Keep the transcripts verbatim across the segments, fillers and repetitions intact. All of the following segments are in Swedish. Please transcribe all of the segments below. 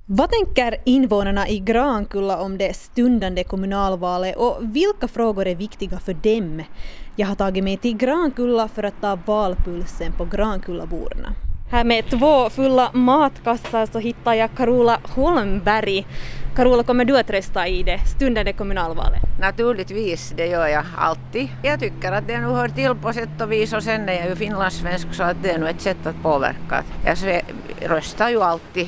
Vad tänker invånarna i Grankulla om det stundande kommunalvalet och vilka frågor är viktiga för dem? Jag har tagit mig till Grankulla för att ta valpulsen på Grankullaborna. Här med två fulla matkassar så hittar jag Carola Holmberg. Carola, kommer du att rösta i det stundande kommunalvalet? Naturligtvis, det gör jag alltid. Jag tycker att det nu hör till på sätt och vis, och sen är jag ju finlandssvensk så att det är nog ett sätt att påverka. Jag röstar ju alltid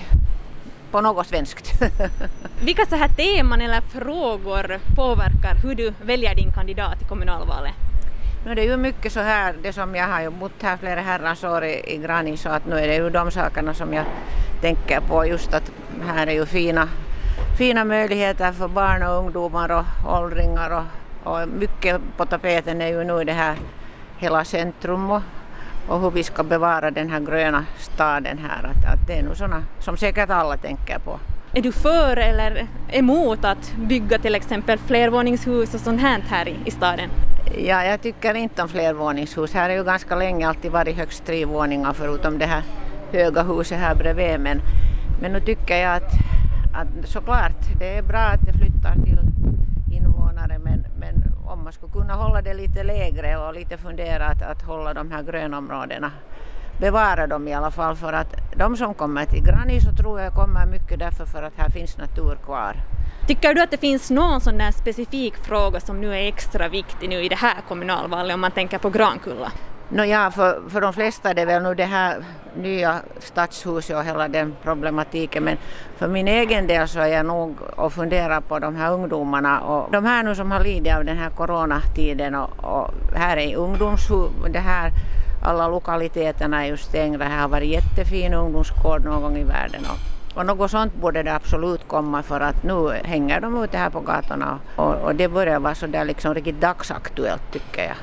på något svenskt. Vilka så här teman eller frågor påverkar hur du väljer din kandidat i kommunalvalet? Nu det är ju mycket så här, det som jag har ju bott här flera herrans år i, i Grani, så att nu är det ju de sakerna som jag tänker på, just att här är ju fina, fina möjligheter för barn och ungdomar och åldringar och, och mycket på tapeten är ju nu det här hela centrum och, och hur vi ska bevara den här gröna staden här, att, att det är nog sådana som säkert alla tänker på. Är du för eller emot att bygga till exempel flervåningshus och sånt här, här i, i staden? Ja, jag tycker inte om flervåningshus. Här är ju ganska länge alltid varit högst tre våningar förutom det här höga huset här bredvid. Men, men nu tycker jag att, att såklart det är bra att det flyttar till invånare, men, men om man skulle kunna hålla det lite lägre och lite fundera att, att hålla de här grönområdena, bevara dem i alla fall, för att de som kommer till Grani så tror jag kommer mycket därför för att här finns natur kvar. Tycker du att det finns någon sån där specifik fråga som nu är extra viktig nu i det här kommunalvalet om man tänker på Grankulla? No ja, för, för de flesta är det väl nu det här nya stadshuset och hela den problematiken, men för min egen del så är jag nog och funderar på de här ungdomarna och de här nu som har lidit av den här coronatiden och, och här är ungdomshus, det här alla lokaliteterna är ju stängda, här har varit jättefin ungdomsgård någon gång i världen och, och något sånt borde det absolut komma, för att nu hänger de ute här på gatorna och, och det börjar vara så där liksom riktigt dagsaktuellt tycker jag.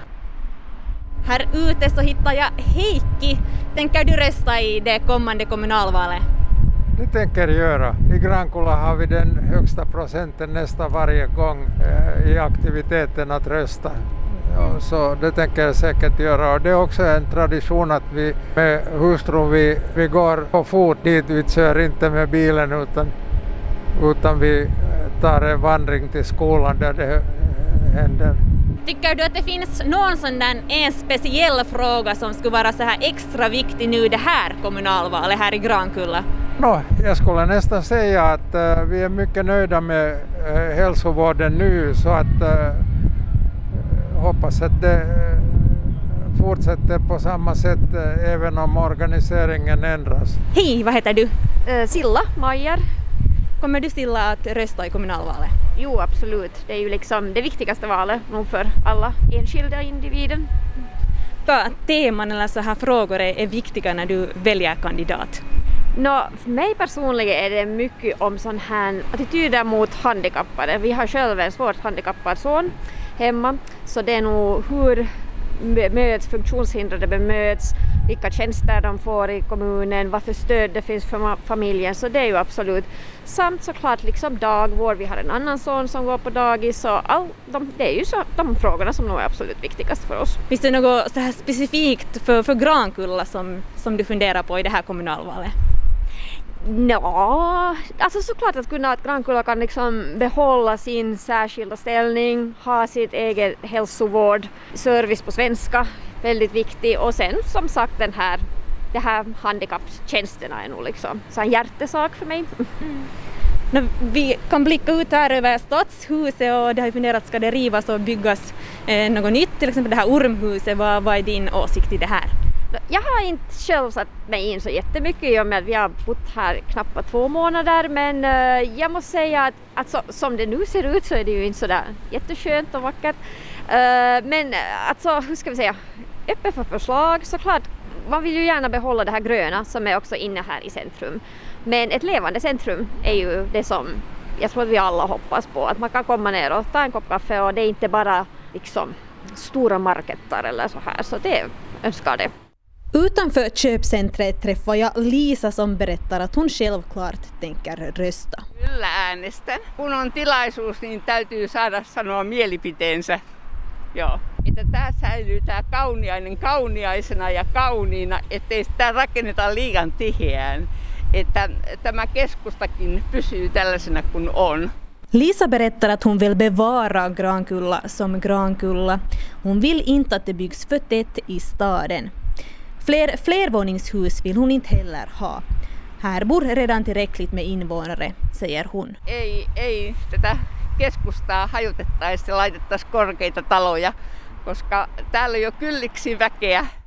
Här ute så hittar jag Heikki. Tänker du rösta i det kommande kommunalvalet? Det tänker jag göra. I Grankulla har vi den högsta procenten nästan varje gång eh, i aktiviteten att rösta. Ja, så det tänker jag säkert göra. Och det är också en tradition att vi med hustrun vi, vi går på fot dit. Vi kör inte med bilen utan, utan vi tar en vandring till skolan där det händer. Tycker du att det finns någon sån där en speciell fråga som skulle vara så här extra viktig nu i det här kommunalvalet här i Grankulla? No, jag skulle nästan säga att uh, vi är mycket nöjda med uh, hälsovården nu, så att uh, hoppas att det uh, fortsätter på samma sätt uh, även om organiseringen ändras. Hej, vad heter du? Uh, Silla Majer. Kommer du Silla att rösta i kommunalvalet? Jo, absolut. Det är ju liksom det viktigaste valet nog för alla enskilda individer. Vilka teman eller så här frågor är, är viktiga när du väljer kandidat? Nå, för mig personligen är det mycket om sån här attityder mot handikappade. Vi har själva en svårt handikappad son hemma, så det är nog hur bemöts funktionshindrade bemöts, vilka tjänster de får i kommunen, vad för stöd det finns för familjen, så det är ju absolut. Samt såklart liksom dagvård, vi har en annan son som går på dagis, så all, de, det är ju så, de frågorna som nog är absolut viktigast för oss. Finns det något så här specifikt för, för Grankulla som, som du funderar på i det här kommunalvalet? Ja, alltså såklart att kunna att Grankulla kan liksom behålla sin särskilda ställning, ha sitt eget hälsovård, service på svenska, väldigt viktig, och sen som sagt den här, det här handikapptjänsterna är nog liksom så en hjärtesak för mig. Mm. När vi kan blicka ut här över stadshuset och det har ju funderat, ska det rivas och byggas eh, något nytt, till exempel det här ormhuset, vad, vad är din åsikt i det här? Jag har inte själv satt mig in så jättemycket i och med att vi har bott här knappt två månader, men uh, jag måste säga att, att så, som det nu ser ut så är det ju inte så där jätteskönt och vackert. Uh, men alltså, hur ska vi säga, öppen för förslag, såklart. Man vill ju gärna behålla det här gröna som är också inne här i centrum. Men ett levande centrum är ju det som jag tror att vi alla hoppas på, att man kan komma ner och ta en kopp kaffe och det är inte bara liksom stora marketar eller så här, så det önskar det. Utanför köpcentret träffar jag Lisa som berättar att hon självklart tänker rösta. Kyllä äänestän. Kun on tilaisuus, niin täytyy saada sanoa mielipiteensä. Joo. Että tää säilyy tää kauniainen kauniaisena ja kauniina, ettei sitä rakenneta liian tiheään. että tämä keskustakin pysyy tällaisena kuin on. Lisa berättar att hon vill bevara Grankulla som Grankulla. Hon vill inte att det byggs för tätt i staden. Fler flervåningshus vill hon inte heller ha. Här bor redan tillräckligt med invånare, säger hon. Ei, ei tätä keskustaa hajutettaisi ja laitettaisiin korkeita taloja, koska täällä on jo kylliksi väkeä.